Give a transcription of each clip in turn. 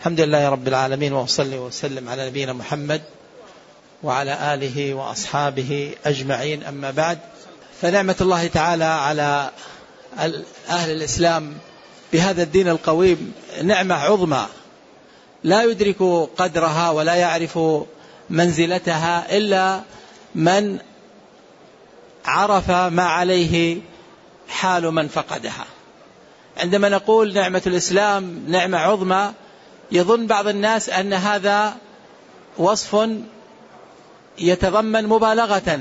الحمد لله رب العالمين، وأصلي وسلم على نبينا محمد وعلى آله وأصحابه أجمعين. أما بعد، فنعمة الله تعالى على أهل الإسلام بهذا الدين القويم نعمة عظمى لا يدرك قدرها ولا يعرف منزلتها إلا من عرف ما عليه حال من فقدها. عندما نقول نعمة الإسلام نعمة عظمى، يظن بعض الناس أن هذا وصف يتضمن مبالغة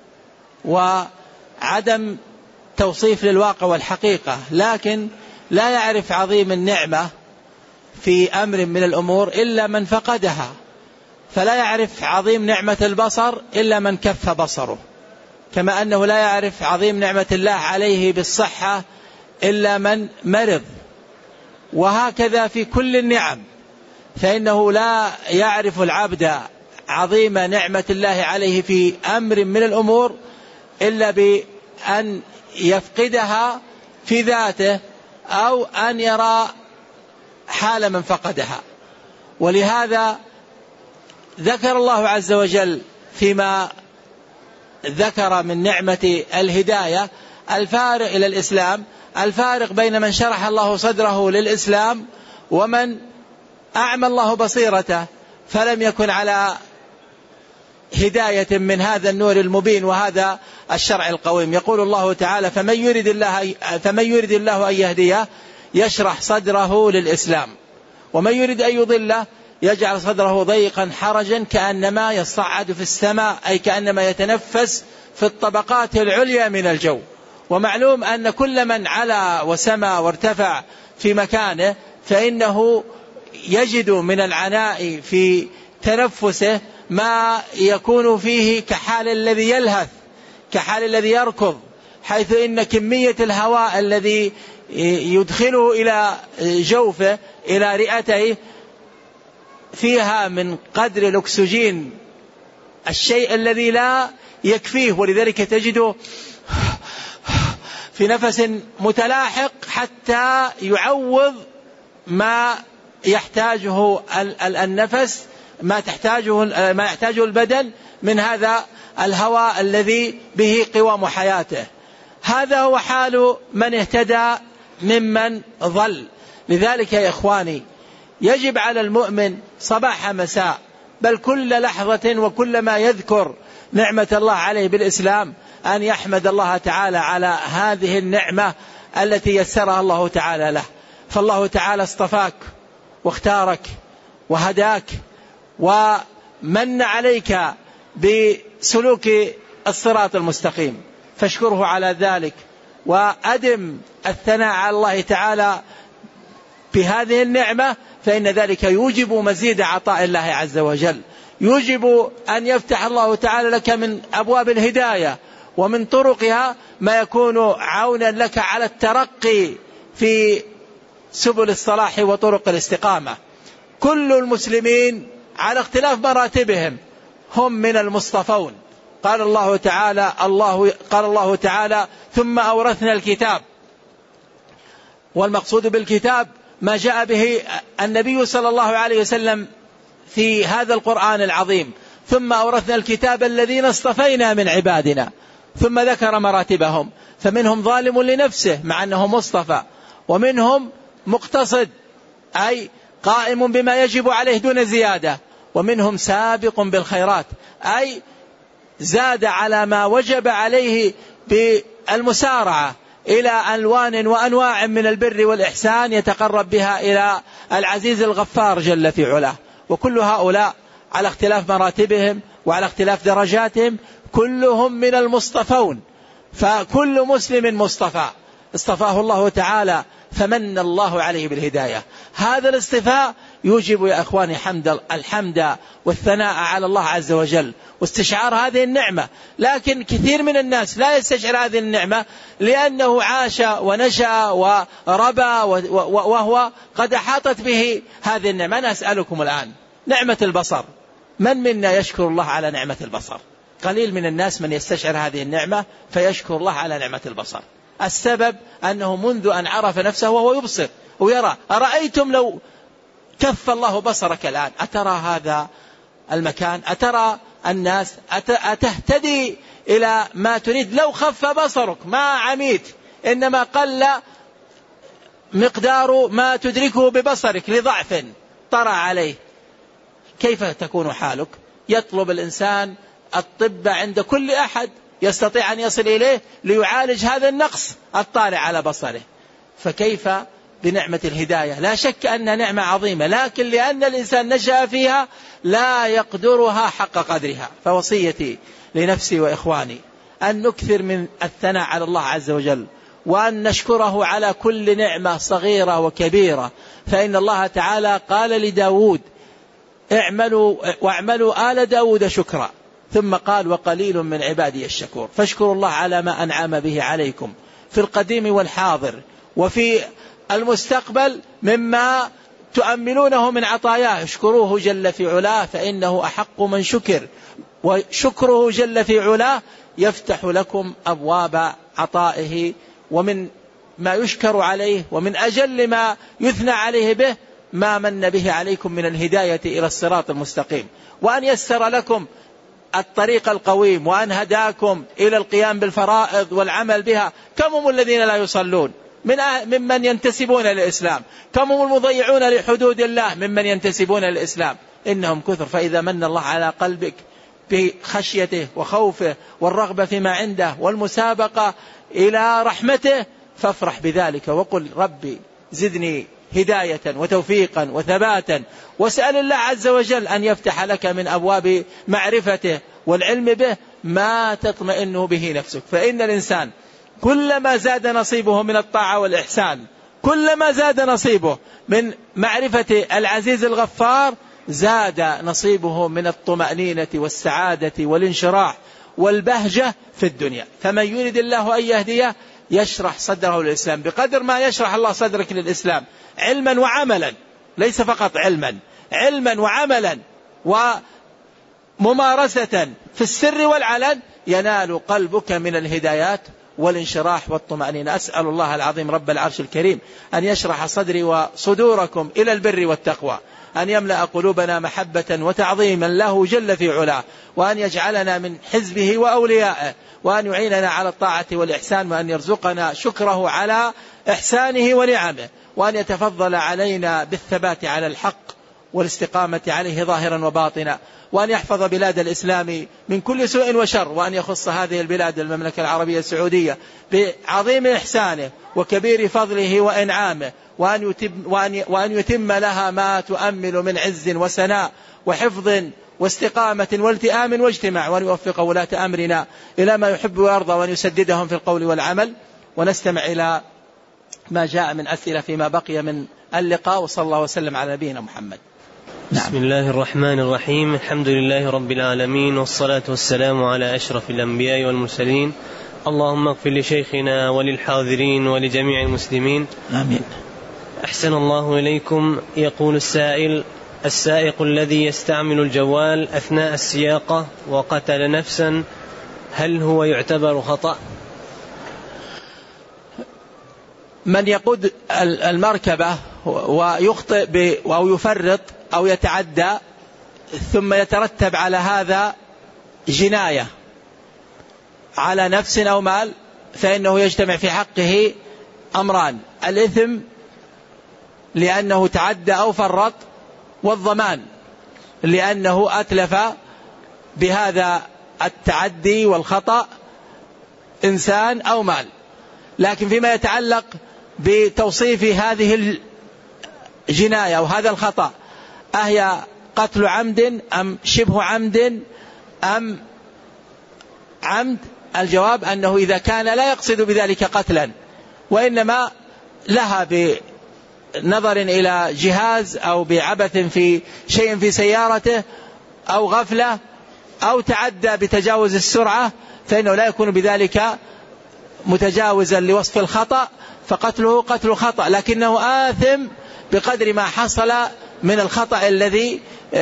وعدم توصيف للواقع والحقيقة، لكن لا يعرف عظيم النعمة في أمر من الأمور إلا من فقدها، فلا يعرف عظيم نعمة البصر إلا من كف بصره، كما أنه لا يعرف عظيم نعمة الله عليه بالصحة إلا من مرض، وهكذا في كل النعم، فإنه لا يعرف العبد عظيم نعمة الله عليه في أمر من الأمور إلا بأن يفقدها في ذاته أو أن يرى حال من فقدها. ولهذا ذكر الله عز وجل فيما ذكر من نعمة الهداية الفارق إلى الإسلام، الفارق بين من شرح الله صدره للإسلام ومن أعمى الله بصيرته فلم يكن على هداية من هذا النور المبين وهذا الشرع القويم. يقول الله تعالى: فمن يرد الله أن يهديه يشرح صدره للإسلام، ومن يرد أن يضله يجعل صدره ضيقا حرجا كأنما يصعد في السماء، أي كأنما يتنفس في الطبقات العليا من الجو. ومعلوم أن كل من علا وسمى وارتفع في مكانه فإنه يجد من العناء في تنفسه ما يكون فيه كحال الذي يلهث، كحال الذي يركض، حيث إن كمية الهواء الذي يدخله إلى جوفه إلى رئته فيها من قدر الأكسجين الشيء الذي لا يكفيه، ولذلك تجده في نفس متلاحق حتى يعوض ما يحتاجه النفس، ما يحتاجه البدن من هذا الهواء الذي به قوام حياته. هذا هو حال من اهتدى ممن ضل. لذلك يا إخواني يجب على المؤمن صباح مساء بل كل لحظة وكلما يذكر نعمة الله عليه بالإسلام أن يحمد الله تعالى على هذه النعمة التي يسرها الله تعالى له. فالله تعالى اصطفاك واختارك وهداك ومن عليك بسلوك الصراط المستقيم، فاشكره على ذلك وأدم الثناء على الله تعالى بهذه النعمة، فإن ذلك يوجب مزيد عطاء الله عز وجل، يوجب أن يفتح الله تعالى لك من أبواب الهداية ومن طرقها ما يكون عونا لك على الترقي في سبل الصلاح وطرق الاستقامة. كل المسلمين على اختلاف مراتبهم هم من المصطفون. قال الله تعالى: ثم أورثنا الكتاب، والمقصود بالكتاب ما جاء به النبي صلى الله عليه وسلم في هذا القرآن العظيم. ثم أورثنا الكتاب الذين اصطفينا من عبادنا، ثم ذكر مراتبهم، فمنهم ظالم لنفسه مع أنه مصطفى، ومنهم مقتصد أي قائم بما يجب عليه دون زيادة، ومنهم سابق بالخيرات أي زاد على ما وجب عليه بالمسارعة إلى ألوان وأنواع من البر والإحسان يتقرب بها إلى العزيز الغفار جل في علاه. وكل هؤلاء على اختلاف مراتبهم وعلى اختلاف درجاتهم كلهم من المصطفون، فكل مسلم مصطفى اصطفاه الله تعالى فمن الله عليه بالهداية. هذا الاصطفاء يوجب يا أخواني الحمد والثناء على الله عز وجل واستشعار هذه النعمة. لكن كثير من الناس لا يستشعر هذه النعمة لأنه عاش ونشأ وربى وهو قد أحاطت به هذه النعمة. أنا أسألكم الآن، نعمة البصر، من منا يشكر الله على نعمة البصر؟ قليل من الناس من يستشعر هذه النعمة فيشكر الله على نعمة البصر. السبب أنه منذ أن عرف نفسه وهو يبصر ويرى. أرأيتم لو كف الله بصرك الآن، أترى هذا المكان؟ أترى الناس؟ أتهتدي إلى ما تريد؟ لو خف بصرك ما عميت، إنما قل مقدار ما تدركه ببصرك لضعف طرأ عليه. كيف تكون حالك؟ يطلب الإنسان الطب عند كل أحد يستطيع أن يصل إليه ليعالج هذا النقص الطارئ على بصره، فكيف بنعمة الهداية؟ لا شك أن نعمة عظيمة، لكن لأن الإنسان نشأ فيها لا يقدرها حق قدرها. فوصيتي لنفسي وإخواني أن نكثر من الثناء على الله عز وجل، وأن نشكره على كل نعمة صغيرة وكبيرة. فإن الله تعالى قال لداود: واعملوا آل داود شكرا، ثم قال: وقليل من عبادي الشكور. فاشكروا الله على ما أنعم به عليكم في القديم والحاضر وفي المستقبل مما تؤملونه من عطاياه. اشكروه جل في علاه فإنه أحق من شكر، وشكره جل في علاه يفتح لكم أبواب عطائه. ومن ما يشكر عليه ومن أجل ما يثنى عليه به ما من به عليكم من الهداية إلى الصراط المستقيم، وأن يسر لكم الطريق القويم، وأن هداكم إلى القيام بالفرائض والعمل بها. كم هم الذين لا يصلون ممن ينتسبون للإسلام؟ كم هم المضيعون لحدود الله ممن ينتسبون للإسلام؟ إنهم كثر. فإذا من الله على قلبك بخشيته وخوفه والرغبة فيما عنده والمسابقة إلى رحمته فافرح بذلك، وقل: ربي زدني هداية وتوفيقا وثباتا، واسأل الله عز وجل أن يفتح لك من أبواب معرفته والعلم به ما تطمئن به نفسك. فإن الإنسان كلما زاد نصيبه من الطاعة والإحسان، كلما زاد نصيبه من معرفة العزيز الغفار، زاد نصيبه من الطمأنينة والسعادة والانشراح والبهجة في الدنيا. فمن يريد الله أن يهديه يشرح صدره للإسلام، بقدر ما يشرح الله صدرك للإسلام علما وعملا، ليس فقط علما وعملا وممارسة في السر والعلن، ينال قلبك من الهدايات والانشراح والطمأنينة. أسأل الله العظيم رب العرش الكريم أن يشرح صدري وصدوركم إلى البر والتقوى، أن يملأ قلوبنا محبة وتعظيما له جل في علاه، وأن يجعلنا من حزبه وأوليائه، وأن يعيننا على الطاعة والإحسان، وأن يرزقنا شكره على إحسانه ونعمه، وأن يتفضل علينا بالثبات على الحق والاستقامة عليه ظاهرا وباطنا، وأن يحفظ بلاد الإسلام من كل سوء وشر، وأن يخص هذه البلاد المملكة العربية السعودية بعظيم إحسانه وكبير فضله وإنعامه، وأن يتم لها ما تؤمل من عز وسناء وحفظ واستقامة والتئام واجتماع، وأن يوفق ولاة أمرنا إلى ما يحب ويرضى، وأن يسددهم في القول والعمل. ونستمع إلى ما جاء من أسئلة فيما بقي من اللقاء، وصلى الله وسلم على نبينا محمد. بسم الله الرحمن الرحيم. الحمد لله رب العالمين، والصلاة والسلام على أشرف الأنبياء والمرسلين. اللهم اغفر لشيخنا وللحاضرين ولجميع المسلمين، آمين. أحسن الله إليكم. يقول السائق الذي يستعمل الجوال أثناء السياقة وقتل نفسا، هل هو يعتبر خطأ؟ من يقود المركبة ويخطئ أو يفرط أو يتعدى ثم يترتب على هذا جناية على نفس أو مال، فإنه يجتمع في حقه أمران: الإثم لأنه تعدى أو فرط، والضمان لأنه أتلف بهذا التعدي والخطأ إنسان أو مال. لكن فيما يتعلق بتوصيف هذه الجناية وهذا الخطأ، أهي قتل عمد أم شبه عمد أم عمد؟ الجواب أنه إذا كان لا يقصد بذلك قتلا، وإنما لها بنظر إلى جهاز أو بعبث في شيء في سيارته أو غفلة أو تعدى بتجاوز السرعة، فإنه لا يكون بذلك متجاوزا لوصف الخطأ، فقتله قتل خطأ، لكنه آثم بقدر ما حصل من الخطأ الذي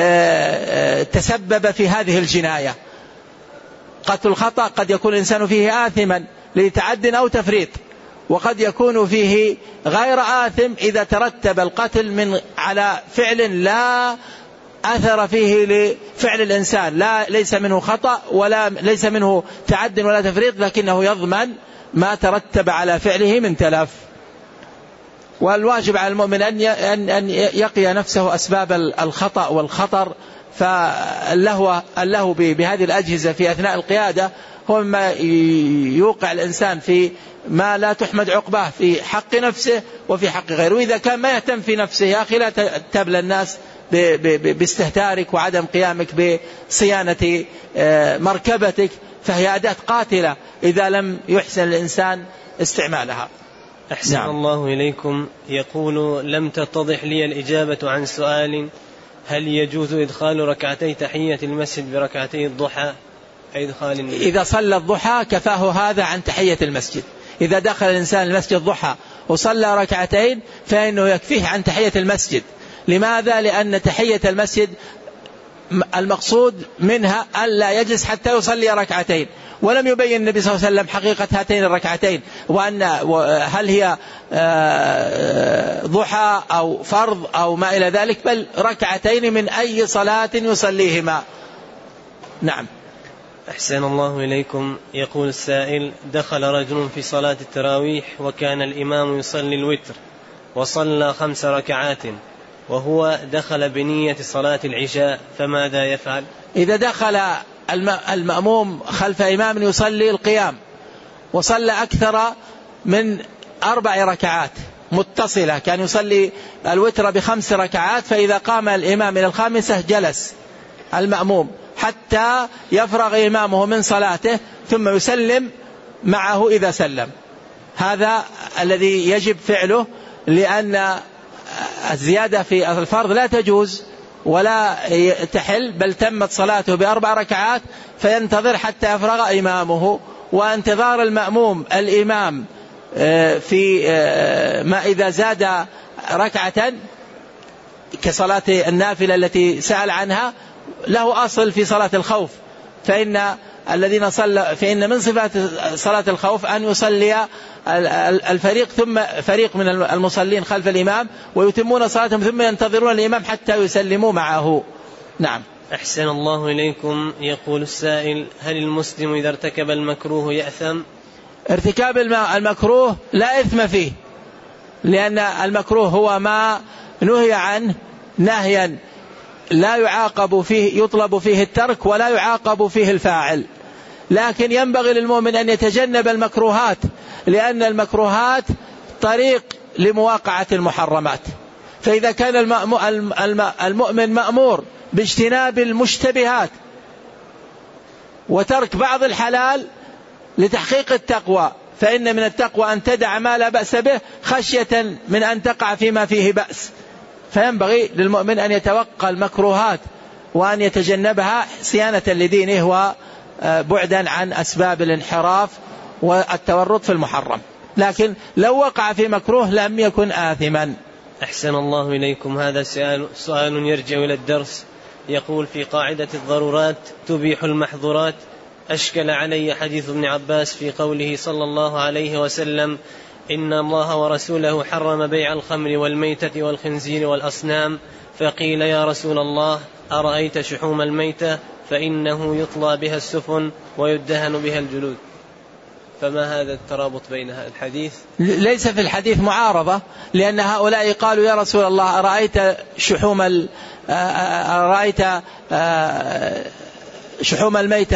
تسبب في هذه الجناية. قتل الخطأ قد يكون الإنسان فيه آثما لتعد أو تفريط، وقد يكون فيه غير آثم إذا ترتب القتل على فعل لا أثر فيه لفعل الإنسان، ليس منه خطأ ولا ليس منه تعد ولا تفريط، لكنه يضمن ما ترتب على فعله من تلف. والواجب على المؤمن أن يقي نفسه أسباب الخطأ والخطر. فاللهو بهذه الأجهزة في أثناء القيادة هو ما يوقع الإنسان في ما لا تحمد عقباه في حق نفسه وفي حق غيره. وإذا كان ما يهتم في نفسه يا أخي لا تبلى الناس باستهتارك وعدم قيامك بصيانة مركبتك، فهي أداة قاتلة إذا لم يحسن الإنسان استعمالها. أحسن نعم. الله إليكم. يقول: لم تتضح لي الإجابة عن سؤال: هل يجوز إدخال ركعتي تحية المسجد بركعتي الضحى؟ إذا صلى الضحى كفاه هذا عن تحية المسجد. إذا دخل الإنسان المسجد ضحى وصلى ركعتين فإنه يكفيه عن تحية المسجد. لماذا؟ لأن تحية المسجد المقصود منها ألا يجلس حتى يصلي ركعتين، ولم يبين النبي صلى الله عليه وسلم حقيقة هاتين الركعتين، وأن هل هي ضحى أو فرض أو ما إلى ذلك، بل ركعتين من أي صلاة يصليهما. نعم. أحسن الله إليكم. يقول السائل: دخل رجل في صلاة التراويح وكان الإمام يصلي الوتر وصلى 5 ركعات وهو دخل بنية صلاة العشاء، فماذا يفعل؟ إذا دخل المأموم خلف إمام يصلي القيام وصلى أكثر من 4 ركعات متصلة، كان يصلي الوتر ب5 ركعات، فإذا قام الإمام إلى 5 جلس المأموم حتى يفرغ إمامه من صلاته ثم يسلم معه إذا سلم. هذا الذي يجب فعله، لأن الزيادة في الفرض لا تجوز ولا تحل، بل تمت صلاته ب4 ركعات فينتظر حتى يفرغ إمامه. وانتظار المأموم الإمام في ما إذا زاد ركعة كصلاة النافلة التي سأل عنها له أصل في صلاة الخوف، فإن من صفات صلاة الخوف أن يصلي الفريق ثم فريق من المصلين خلف الإمام ويتمون صلاتهم ثم ينتظرون الإمام حتى يسلموا معه. نعم. أحسن الله إليكم. يقول السائل: هل المسلم إذا ارتكب المكروه يأثم؟ ارتكاب المكروه لا إثم فيه، لأن المكروه هو ما نهي عنه نهيا لا يعاقب فيه، يطلب فيه الترك ولا يعاقب فيه الفاعل. لكن ينبغي للمؤمن أن يتجنب المكروهات، لأن المكروهات طريق لمواقعة المحرمات. فإذا كان المؤمن مأمور باجتناب المشتبهات وترك بعض الحلال لتحقيق التقوى، فإن من التقوى أن تدع ما لا بأس به خشية من أن تقع فيما فيه بأس. فينبغي للمؤمن أن يتوقى المكروهات وأن يتجنبها صيانة لدينه وبعدا عن أسباب الانحراف والتورط في المحرم. لكن لو وقع في مكروه لم يكن آثما. أحسن الله إليكم. هذا سؤال يرجع إلى الدرس. يقول: في قاعدة الضرورات تبيح المحظورات، أشكل علي حديث ابن عباس في قوله صلى الله عليه وسلم: إن الله ورسوله حرم بيع الخمر والميتة والخنزير والأصنام. فقيل: يا رسول الله، أرأيت شحوم الميتة؟ فإنه يطلى بها السفن ويدهن بها الجلود. فما هذا الترابط بين الحديث؟ ليس في الحديث معارضة، لأن هؤلاء قالوا: يا رسول الله، أرأيت شحوم الميتة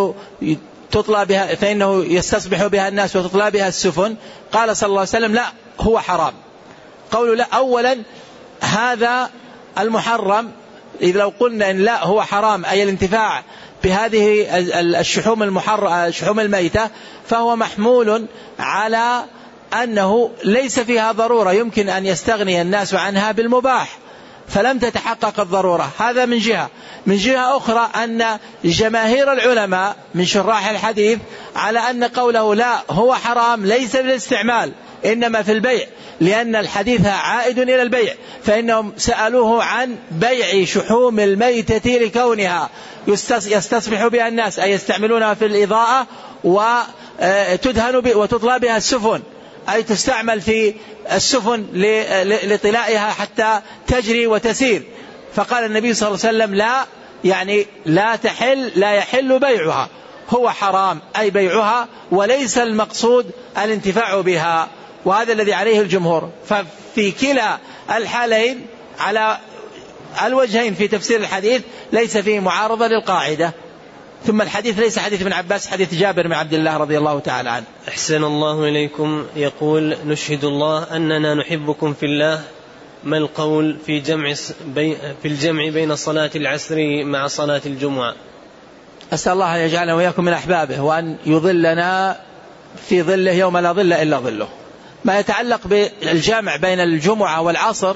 فإنه يستصبح بها الناس وتطلى بها السفن؟ قال صلى الله عليه وسلم: لا، هو حرام. قولوا: لا، أولا هذا المحرم، إذا لو قلنا إن لا هو حرام أي الانتفاع بهذه الشحوم الميتة، فهو محمول على أنه ليس فيها ضرورة يمكن أن يستغني الناس عنها بالمباح، فلم تتحقق الضرورة. هذا من جهة. من جهة أخرى أن جماهير العلماء من شراح الحديث على أن قوله لا هو حرام ليس بالاستعمال إنما في البيع، لأن الحديث عائد إلى البيع، فإنهم سألوه عن بيع شحوم الميتة لكونها يستصبح بها الناس، أي يستعملونها في الإضاءة وتدهن وتطلى بها السفن، أي تستعمل في السفن لطلائها حتى تجري وتسير. فقال النبي صلى الله عليه وسلم لا، يعني لا يحل بيعها، هو حرام أي بيعها، وليس المقصود الانتفاع بها، وهذا الذي عليه الجمهور. ففي كلا الحالين على الوجهين في تفسير الحديث ليس فيه معارضة للقاعدة. ثم الحديث ليس حديث ابن عباس، حديث جابر بن عبد الله رضي الله تعالى عنه. أحسن الله إليكم. يقول: نشهد الله أننا نحبكم في الله، ما القول في الجمع بين صلاة العصر مع صلاة الجمعة؟ أسأل الله أن يجعلنا وإياكم من أحبابه، وأن يظلنا في ظله يوم لا ظل إلا ظله. ما يتعلق بالجمع بين الجمعة والعصر،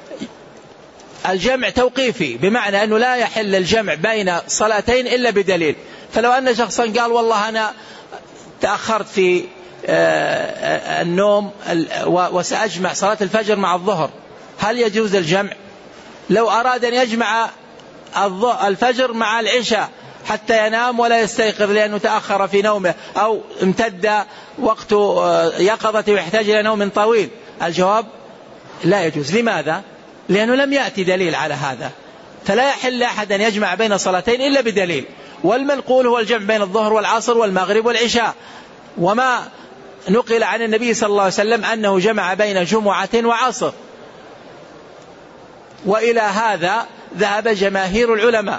الجمع توقيفي، بمعنى أنه لا يحل الجمع بين صلاتين إلا بدليل. فلو أن شخصا قال والله أنا تأخرت في النوم وسأجمع صلاة الفجر مع الظهر، هل يجوز الجمع؟ لو أراد أن يجمع الفجر مع العشاء حتى ينام ولا يستيقظ لأنه تأخر في نومه أو امتد وقت يقظته ويحتاج إلى نوم طويل، الجواب لا يجوز. لماذا؟ لأنه لم يأتي دليل على هذا، فلا يحل أحد أن يجمع بين صلاتين إلا بدليل. والمنقول هو الجمع بين الظهر والعصر والمغرب والعشاء، وما نقل عن النبي صلى الله عليه وسلم أنه جمع بين جمعة وعصر. وإلى هذا ذهب جماهير العلماء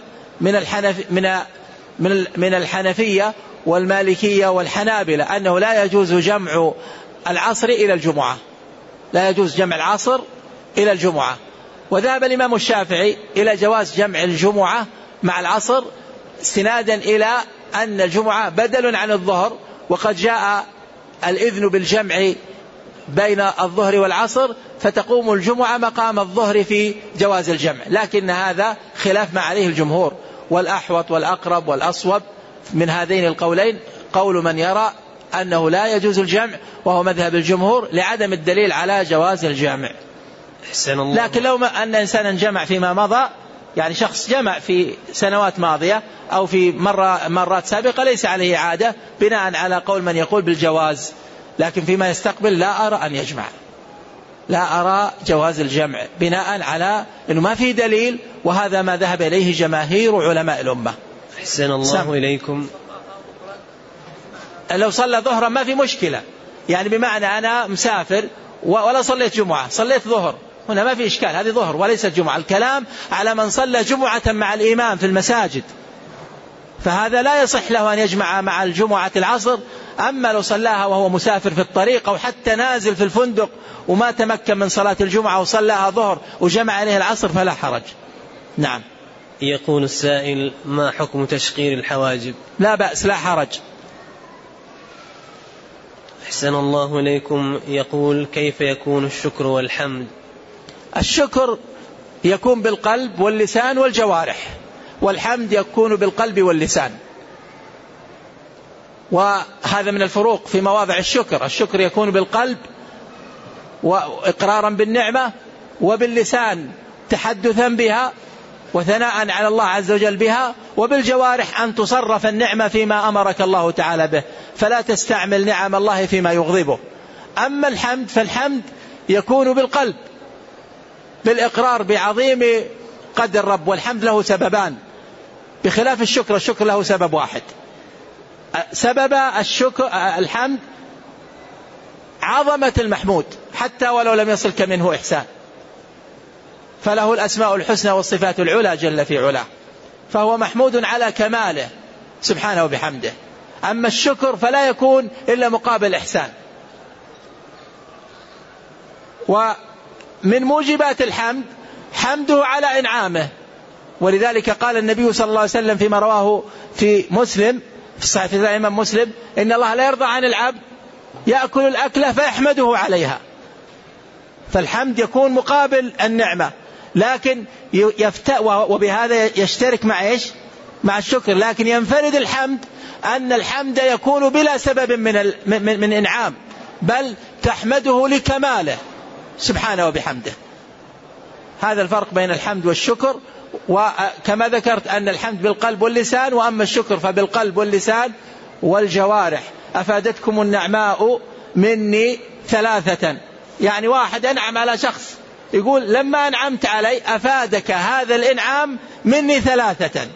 من الحنفية والمالكية والحنابلة أنه لا يجوز جمع العصر إلى الجمعة، لا يجوز جمع العصر إلى الجمعة. وذهب الإمام الشافعي إلى جواز جمع الجمعة مع العصر، استنادا إلى أن الجمعة بدل عن الظهر، وقد جاء الإذن بالجمع بين الظهر والعصر، فتقوم الجمعة مقام الظهر في جواز الجمع. لكن هذا خلاف ما عليه الجمهور، والأحوط والأقرب والأصوب من هذين القولين قول من يرى أنه لا يجوز الجمع، وهو مذهب الجمهور لعدم الدليل على جواز الجمع. لكن لو أن إنسانا جمع فيما مضى، يعني شخص جمع في سنوات ماضية أو في مرات سابقة، ليس عليه عادة بناء على قول من يقول بالجواز. لكن فيما يستقبل لا أرى أن يجمع، لا أرى جواز الجمع بناء على أنه ما في دليل، وهذا ما ذهب إليه جماهير علماء الأمة. أحسن الله إليكم. لو صلى ظهرا ما في مشكلة، يعني بمعنى أنا مسافر ولا صليت جمعة، صليت ظهر، هنا ما في إشكال، هذه ظهر وليست جمعة. الكلام على من صلى جمعة مع الإمام في المساجد، فهذا لا يصح له أن يجمع مع الجمعة العصر. أما لو صلاها وهو مسافر في الطريق أو حتى نازل في الفندق وما تمكن من صلاة الجمعة وصلاها ظهر وجمع عليه العصر فلا حرج. نعم. يقول السائل: ما حكم تشقير الحواجب؟ لا بأس، لا حرج. أحسن الله إليكم. يقول: كيف يكون الشكر والحمد؟ الشكر يكون بالقلب واللسان والجوارح، والحمد يكون بالقلب واللسان. وهذا من الفروق في مواضع الشكر. الشكر يكون بالقلب وإقرارا بالنعمة، وباللسان تحدثا بها وثناء على الله عز وجل بها، وبالجوارح أن تصرف النعمة فيما أمرك الله تعالى به، فلا تستعمل نعم الله فيما يغضبه. أما الحمد فالحمد يكون بالقلب بالإقرار بعظيم قدر الرب، والحمد له سببان بخلاف الشكر. الشكر له سبب واحد. سبب الشكر الحمد عظمة المحمود حتى ولو لم يصلك منه إحسان، فله الأسماء الحسنى والصفات العلى جل في علاه، فهو محمود على كماله سبحانه وبحمده. أما الشكر فلا يكون إلا مقابل إحسان. ومن موجبات الحمد حمده على إنعامه، ولذلك قال النبي صلى الله عليه وسلم فيما رواه في مسلم في صحيح الإمام مسلم: إن الله لا يرضى عن العبد يأكل الأكلة فيحمده عليها. فالحمد يكون مقابل النعمة، لكن وبهذا يشترك مع إيش؟ مع الشكر. لكن ينفرد الحمد أن الحمد يكون بلا سبب من إنعام، بل تحمده لكماله سبحانه وبحمده. هذا الفرق بين الحمد والشكر. وكما ذكرت أن الحمد بالقلب واللسان، وأما الشكر فبالقلب واللسان والجوارح. أفادتكم النعماء مني 3. يعني واحد أنعم على شخص يقول لما أنعمت علي أفادك هذا الإنعام مني 3: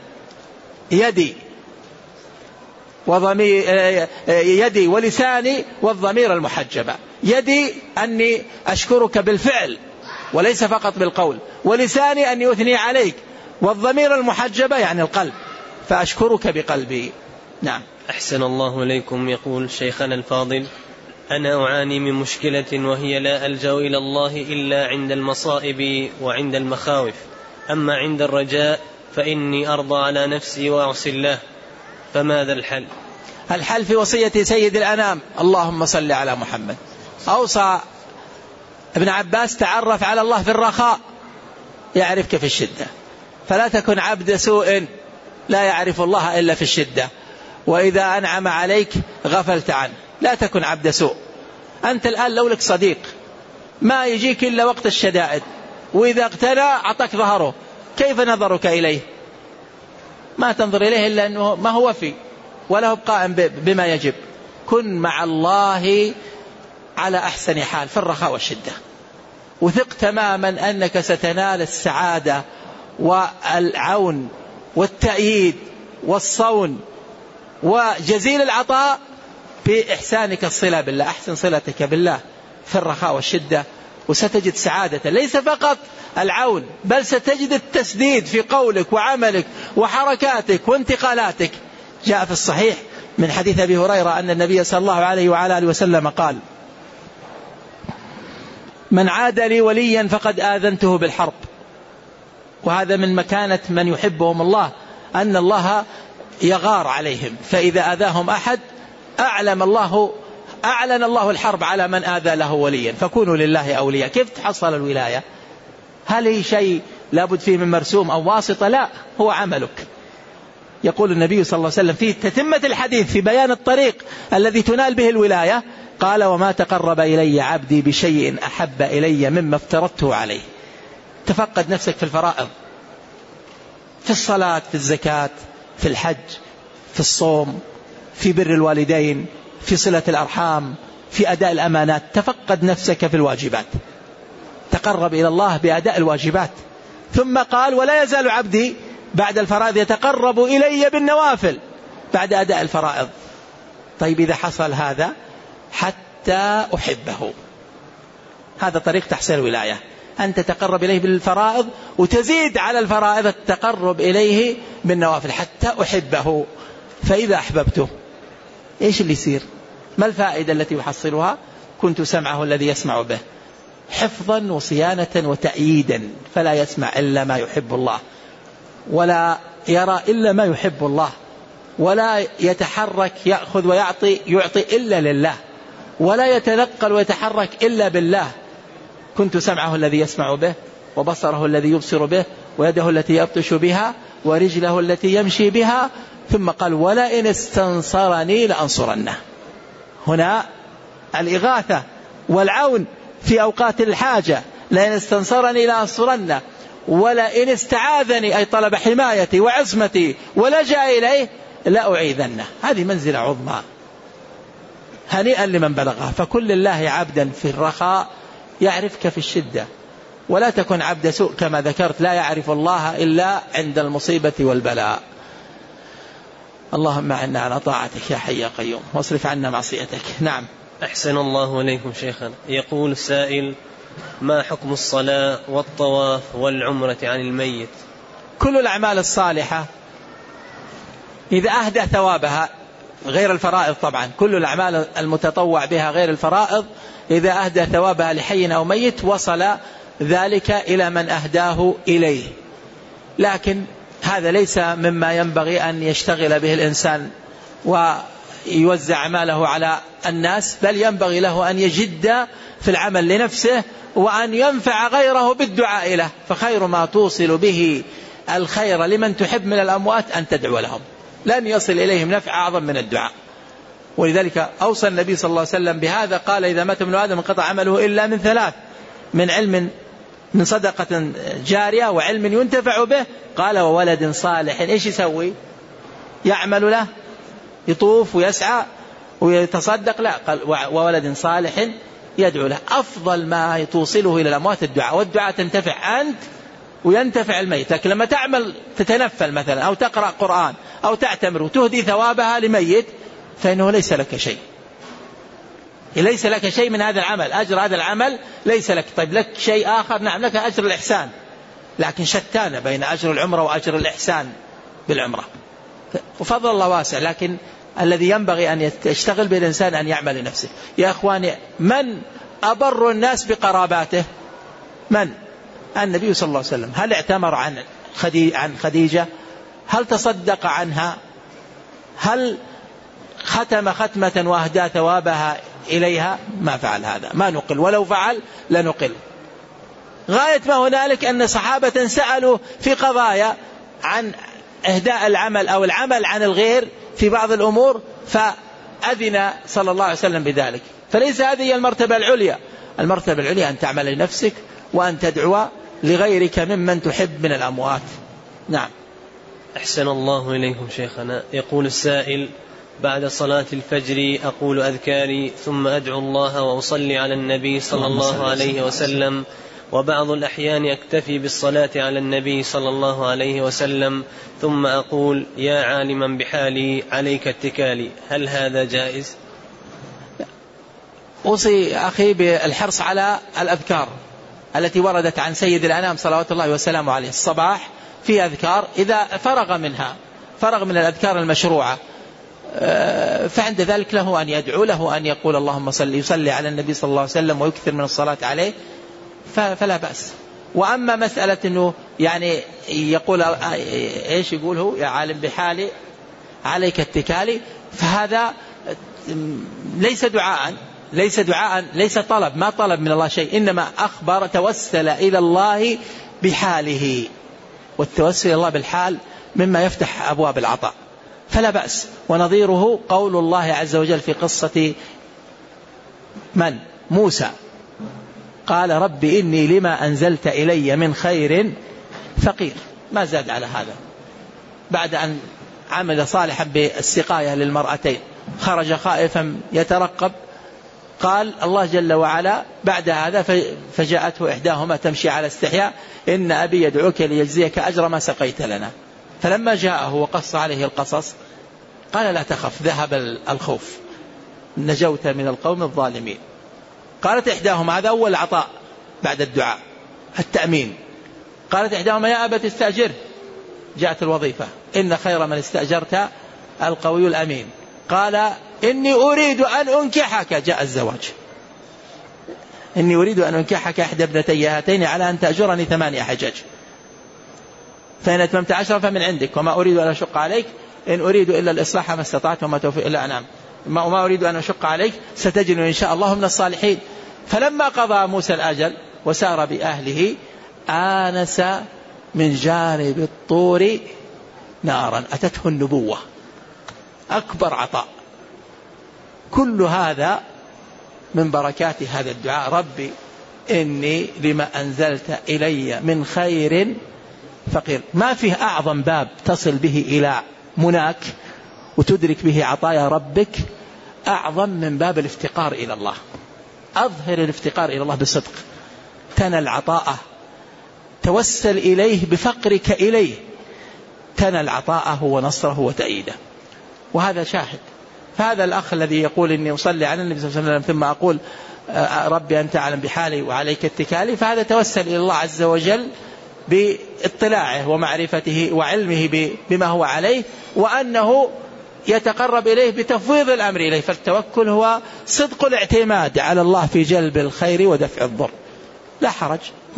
يدي ولساني والضمير المحجبة. يدي أني أشكرك بالفعل وليس فقط بالقول، ولساني أني أثني عليك، والضمير المحجبة يعني القلب، فأشكرك بقلبي. نعم. أحسن الله إليكم. يقول شيخنا الفاضل: أنا أعاني من مشكلة، وهي لا ألجأ إلى الله إلا عند المصائب وعند المخاوف، أما عند الرجاء فإني أرضى على نفسي وأعصي الله، فماذا الحل؟ الحل في وصية سيد الأنام اللهم صل على محمد. أوصى ابن عباس: تعرف على الله في الرخاء يعرفك في الشدة، فلا تكن عبد سوء لا يعرف الله إلا في الشدة، وإذا أنعم عليك غفلت عنه. لا تكن عبد سوء. أنت الآن لو لك صديق ما يجيك إلا وقت الشدائد، وإذا اقتنى أعطاك ظهره، كيف نظرك إليه؟ ما تنظر إليه إلا أنه ما هو فيه وله بقاء بما يجب. كن مع الله على أحسن حال في الرخاء والشدة، وثق تماما أنك ستنال السعادة والعون والتأييد والصون وجزيل العطاء بإحسانك الصلة بالله. أحسن صلتك بالله في الرخاء والشدة وستجد سعادة، ليس فقط العون بل ستجد التسديد في قولك وعملك وحركاتك وانتقالاتك. جاء في الصحيح من حديث أبي هريرة أن النبي صلى الله عليه وعلى آله وسلم قال: من عاد لي وليا فقد آذنته بالحرب. وهذا من مكانة من يحبهم الله، أن الله يغار عليهم، فإذا آذاهم أحد أعلن الله الحرب على من آذى له وليا. فكونوا لله أولياء. كيف تحصل الولاية؟ هل هي شيء لابد فيه من مرسوم أو واسطة؟ لا، هو عملك. يقول النبي صلى الله عليه وسلم في تتمة الحديث في بيان الطريق الذي تنال به الولاية، قال: وما تقرب إلي عبدي بشيء أحب إلي مما افترضته عليه. تفقد نفسك في الفرائض، في الصلاة، في الزكاة، في الحج، في الصوم، في بر الوالدين، في صلة الأرحام، في أداء الأمانات. تفقد نفسك في الواجبات، تقرب إلى الله بأداء الواجبات. ثم قال: ولا يزال عبدي بعد الفرائض يتقرب إلي بالنوافل بعد أداء الفرائض. طيب إذا حصل هذا حتى أحبه، هذا طريق تحصيل الولاية، أن تتقرب إليه بالفرائض وتزيد على الفرائض التقرب إليه بالنوافل حتى أحبه. فإذا أحببته إيش اللي يصير؟ ما الفائدة التي يحصلها؟ كنت سمعه الذي يسمع به، حفظا وصيانة وتأييدا، فلا يسمع إلا ما يحب الله، ولا يرى إلا ما يحب الله، ولا يتحرك يأخذ ويعطي إلا لله، ولا يتنقل ويتحرك إلا بالله. كنت سمعه الذي يسمع به، وبصره الذي يبصر به، ويده التي يبطش بها، ورجله التي يمشي بها. ثم قال: ولئن استنصرني لأنصرنه. هنا الإغاثة والعون في أوقات الحاجة. لئن استنصرني لأنصرنه، ولئن استعاذني أي طلب حمايتي وعصمتي ولجأ إليه لأعيذنه. هذه منزلة عظمى، هنيئا لمن بلغها. فكل الله عبدا في الرخاء يعرفك في الشدة، ولا تكن عبد سوء كما ذكرت، لا يعرف الله إلا عند المصيبة والبلاء. اللهم أعنا على طاعتك يا حي يا قيوم، واصرف عنا معصيتك. نعم. أحسن الله إليكم شيخنا. يقول سائل: ما حكم الصلاة والطواف والعمرة عن الميت؟ كل الأعمال الصالحة إذا أهدى ثوابها غير الفرائض، طبعا كل الأعمال المتطوع بها غير الفرائض إذا أهدى ثوابها لحي أو ميت وصل ذلك إلى من أهداه إليه. لكن هذا ليس مما ينبغي أن يشتغل به الإنسان ويوزع أعماله على الناس، بل ينبغي له أن يجد في العمل لنفسه وأن ينفع غيره بالدعاء له. فخير ما توصل به الخير لمن تحب من الأموات أن تدعو لهم، لن يصل إليهم نفع أعظم من الدعاء. ولذلك أوصى النبي صلى الله عليه وسلم بهذا، قال: إذا مات ابن آدم انقطع عمله إلا من 3: من علم، من صدقة جارية، وعلم ينتفع به، قال: وولد صالح. إيش يسوي؟ يعمل له، يطوف ويسعى ويتصدق لا، قال وولد صالح يدعو له. أفضل ما توصله إلى الأموات الدعاء، والدعاء تنتفع أنت وينتفع الميت. لكن لما تعمل تتنفل مثلا أو تقرأ قرآن أو تعتمر وتهدي ثوابها لميت فإنه ليس لك شيء، ليس لك شيء من هذا العمل، أجر هذا العمل ليس لك. طيب لك شيء آخر، نعم لك أجر الإحسان، لكن شتان بين أجر العمرة وأجر الإحسان بالعمرة. وفضل الله واسع، لكن الذي ينبغي أن يشتغل بالإنسان أن يعمل لنفسه. يا أخواني، من أبر الناس بقراباته؟ من؟ النبي صلى الله عليه وسلم. هل اعتمر عن خديجة؟ هل تصدق عنها؟ هل ختم ختمة وأهدى ثوابها إليها؟ ما فعل هذا، ما نقل، ولو فعل لنقل. غاية ما هنالك أن صحابة سألوا في قضايا عن إهداء العمل أو العمل عن الغير في بعض الأمور، فأذن صلى الله عليه وسلم بذلك. فليس هذه هي المرتبة العليا. المرتبة العليا أن تعمل لنفسك وأن تدعو لغيرك ممن تحب من الأموات. نعم. أحسن الله إليكم شيخنا. يقول السائل: بعد صلاة الفجر أقول أذكاري ثم أدعو الله وأصلي على النبي صلى الله عليه وسلم، وبعض الأحيان أكتفي بالصلاة على النبي صلى الله عليه وسلم ثم أقول: يا عالما بحالي عليك اتكالي، هل هذا جائز؟ أوصي أخي بالحرص على الأذكار التي وردت عن سيد الأنام صلوات الله وسلامه عليه. الصباح في أذكار إذا فرغ منها، فرغ من الأذكار المشروعة، فعند ذلك له أن يدعو، له أن يقول اللهم صل، يصلي على النبي صلى الله عليه وسلم ويكثر من الصلاة عليه، فلا بأس. وأما مسألة أنه يعني يقول إيش يقول هو: يا عالم بحالي عليك اتكالي، فهذا ليس دعاء، ليس طلب، ما طلب من الله شيء، إنما أخبر توسل إلى الله بحاله، والتوسل إلى الله بالحال مما يفتح أبواب العطاء، فلا بأس. ونظيره قول الله عز وجل في قصة من؟ موسى، قال رب إني لما أنزلت إلي من خير فقير، ما زاد على هذا. بعد أن عمل صالحا بالسقاية للمرأتين خرج خائفا يترقب، قال الله جل وعلا بعد هذا: فجاءته إحداهما تمشي على استحياء إن أبي يدعوك ليجزيك أجر ما سقيت لنا. فلما جاءه وقص عليه القصص قال: لا تخف، ذهب الخوف، نجوت من القوم الظالمين. قالت إحداهما، هذا أول عطاء بعد الدعاء، التأمين، قالت إحداهما: يا أبت استأجر، جاءت الوظيفة، إن خير من استأجرت القوي الأمين. قال: إني أريد أن أنكحك، جاء الزواج، إني أريد أن أنكحك إحدى ابنتي هاتين على أن تأجرني 8 حجج، فإن أتممت 10 فمن عندك، وما أريد أن أشق عليك، إن أريد إلا الإصلاح ما استطعت وما توفيق إلا أنام، وما أريد أن أشق عليك، ستجدني إن شاء الله من الصالحين. فلما قضى موسى الأجل وسار بأهله آنس من جانب الطور نارا، أتته النبوة، أكبر عطاء. كل هذا من بركات هذا الدعاء: ربي إني لما أنزلت إلي من خير فقير. ما فيه أعظم باب تصل به إلى مناك وتدرك به عطايا ربك أعظم من باب الافتقار إلى الله. أظهر الافتقار إلى الله بصدق، تنل عطاءه، توسل إليه بفقرك إليه، تنل عطاءه ونصره وتأييده. وهذا شاهد. فهذا الأخ الذي يقول إني أصلي على النبي صلى الله عليه وسلم ثم أقول ربي أنت أعلم بحالي وعليك اتكالي، فهذا توسل إلى الله عز وجل باطلاعه ومعرفته وعلمه بما هو عليه، وأنه يتقرب إليه بتفويض الأمر إليه. فالتوكل هو صدق الاعتماد على الله في جلب الخير ودفع الضر. لا حرج،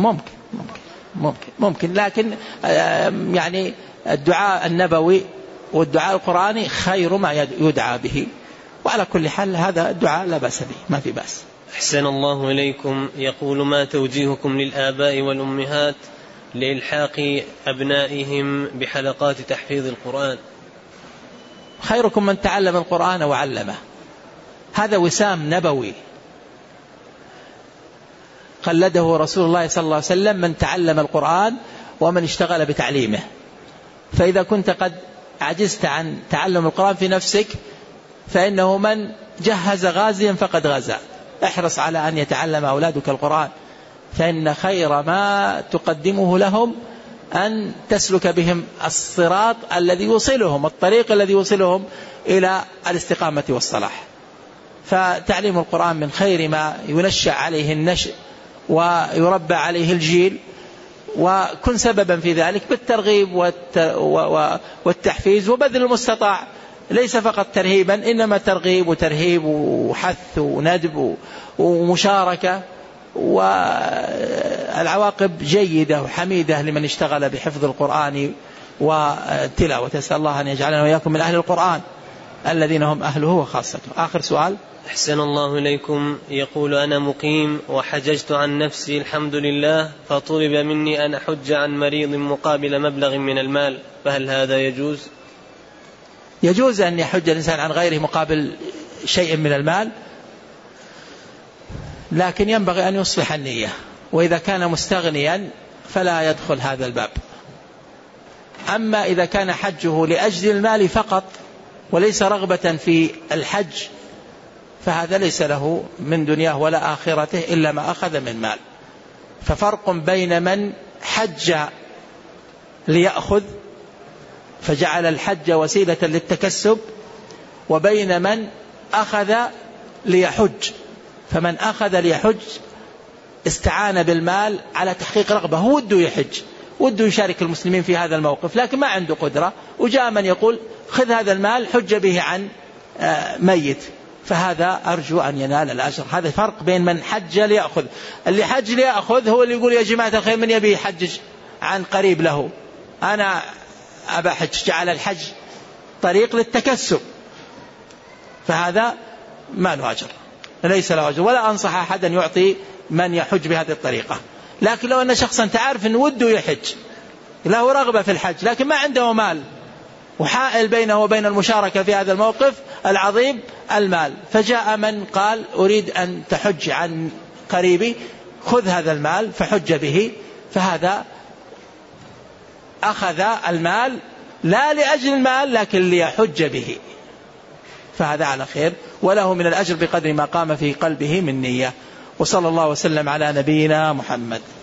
ممكن، لكن يعني الدعاء النبوي والدعاء القرآني خير ما يدعى به، وعلى كل حال هذا الدعاء لا بأس به، ما في بأس. أحسن الله إليكم. يقول: ما توجيهكم للآباء والأمهات لإلحاق أبنائهم بحلقات تحفيظ القرآن؟ خيركم من تعلم القرآن وعلمه، هذا وسام نبوي قلده رسول الله صلى الله عليه وسلم: من تعلم القرآن ومن اشتغل بتعليمه. فإذا كنت قد عجزت عن تعلم القرآن في نفسك فإنه من جهز غازيا فقد غزا. احرص على أن يتعلم أولادك القرآن، فإن خير ما تقدمه لهم أن تسلك بهم الصراط الذي يوصلهم، الطريق الذي يوصلهم إلى الاستقامة والصلاح. فتعليم القرآن من خير ما ينشأ عليه النشء ويربى عليه الجيل، وكن سببا في ذلك بالترغيب والتحفيز وبذل المستطاع، ليس فقط ترهيبا، إنما ترغيب وترهيب وحث وندب ومشاركة، والعواقب جيدة وحميدة لمن اشتغل بحفظ القرآن وتلاوة. أسأل الله أن يجعلنا وإياكم من أهل القرآن الذين هم أهله وخاصته. آخر سؤال. أحسن الله إليكم. يقول: أنا مقيم وحججت عن نفسي الحمد لله، فطلب مني أن أحج عن مريض مقابل مبلغ من المال، فهل هذا يجوز؟ يجوز أن يحج الإنسان عن غيره مقابل شيء من المال، لكن ينبغي أن يصلح النية، وإذا كان مستغنيا فلا يدخل هذا الباب. أما إذا كان حجه لأجل المال فقط وليس رغبة في الحج، فهذا ليس له من دنياه ولا آخرته إلا ما أخذ من مال. ففرق بين من حج ليأخذ فجعل الحج وسيلة للتكسب، وبين من أخذ ليحج. فمن أخذ ليحج استعان بالمال على تحقيق رغبة، هو وده يحج، وده يشارك المسلمين في هذا الموقف، لكن ما عنده قدرة، وجاء من يقول خذ هذا المال حج به عن ميت، فهذا أرجو أن ينال الأجر. هذا فرق بين من حج ليأخذ. اللي حج ليأخذ هو اللي يقول يا جماعة الخير من يبي يحجج عن قريب له، أنا أبا حج، جعل الحج طريق للتكسب، فهذا ما له أجر، ليس له أجر، ولا أنصح أحدا يعطي من يحج بهذه الطريقة. لكن لو أن شخصا تعرف أن وده يحج، له رغبة في الحج لكن ما عنده مال، وحائل بينه وبين المشاركة في هذا الموقف العظيم المال، فجاء من قال أريد أن تحج عن قريبي، خذ هذا المال فحج به، فهذا أخذ المال لا لأجل المال لكن ليحج به، فهذا على خير، وله من الأجر بقدر ما قام في قلبه من نية. وصلى الله وسلم على نبينا محمد.